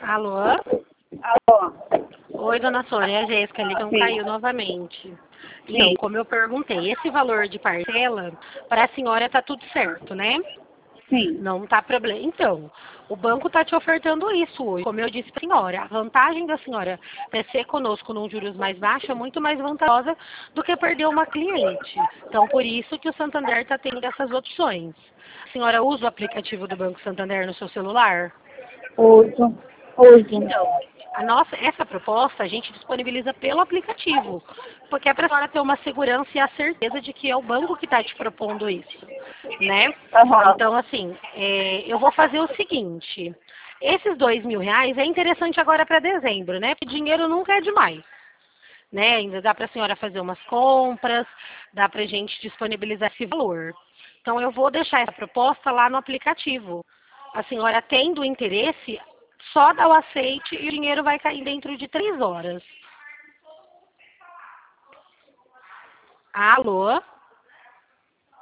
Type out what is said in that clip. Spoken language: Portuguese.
Alô? Alô? Oi, dona Sônia, a Jéssica, a ligação Sim. caiu novamente. Então, Sim. como eu perguntei, esse valor de parcela, para a senhora tá tudo certo, né? Sim. Não tá problema. Então, o banco tá te ofertando isso hoje. Como eu disse para a senhora, a vantagem da senhora ser conosco num juros mais baixo é muito mais vantajosa do que perder uma cliente. Então, por isso que o Santander está tendo essas opções. A senhora usa o aplicativo do Banco Santander no seu celular? Uso. Então, essa proposta a gente disponibiliza pelo aplicativo, porque é para a senhora ter uma segurança e a certeza de que é o banco que está te propondo isso, né? Aham. Então, assim, eu vou fazer o seguinte, esses R$ 2.000 é interessante agora para dezembro, né? Porque dinheiro nunca é demais, né? Ainda dá para a senhora fazer umas compras, dá para a gente disponibilizar esse valor. Então, eu vou deixar essa proposta lá no aplicativo. A senhora tendo interesse, só dá o aceite e o dinheiro vai cair dentro de 3 horas. Alô?